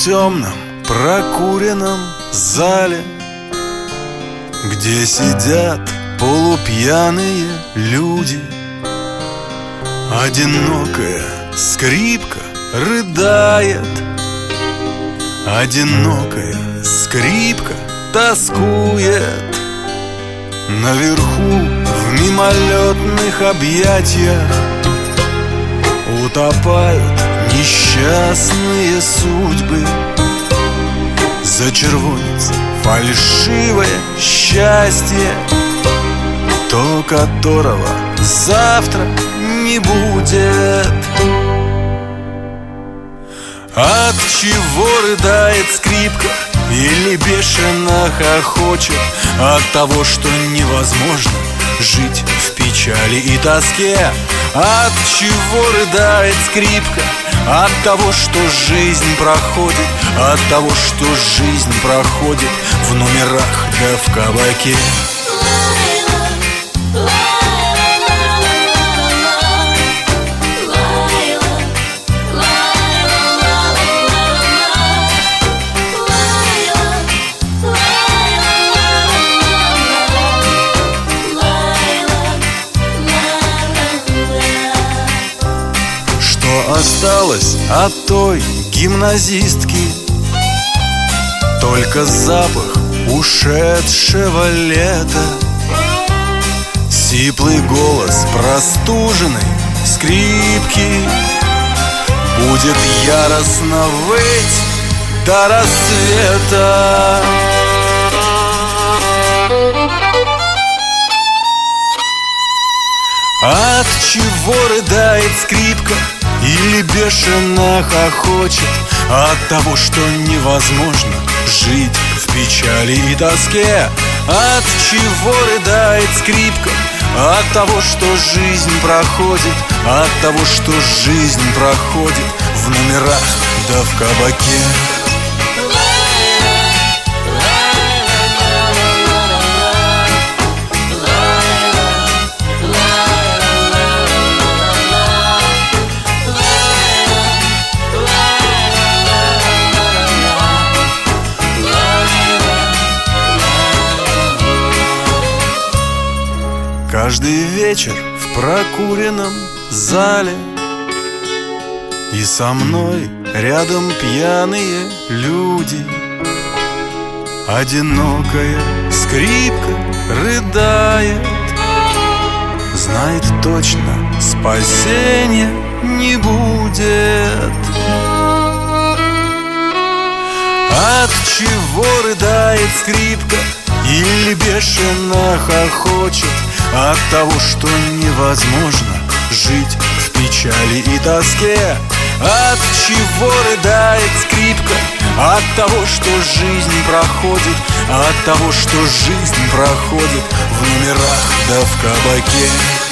темном прокуренном зале, где сидят полупьяные люди, одинокая скрипка рыдает, одинокая скрипка тоскует. Наверху в мимолетных объятиях утопают несчастные судьбы. Зачервонится фальшивое счастье, то, которого завтра не будет. От чего рыдает скрипка или бешено хохочет? От того, что невозможно жить в печали и тоске. От чего рыдает скрипка? От того, что жизнь проходит, от того, что жизнь проходит в номерах да в кабаке. Осталось от той гимназистки только запах ушедшего лета, сиплый голос простуженной скрипки будет яростно выть до рассвета. От чего рыдает скрипка или бешено хохочет? От того, что невозможно жить в печали и тоске. От чего рыдает скрипка? От того, что жизнь проходит, от того, что жизнь проходит в номерах да в кабаке. Каждый вечер в прокуренном зале, и со мной рядом пьяные люди. Одинокая скрипка рыдает, знает точно, спасения не будет. От чего рыдает скрипка или бешено хохочет? От того, что невозможно жить в печали и тоске. От чего рыдает скрипка? От того, что жизнь проходит, от того, что жизнь проходит в номерах да в кабаке.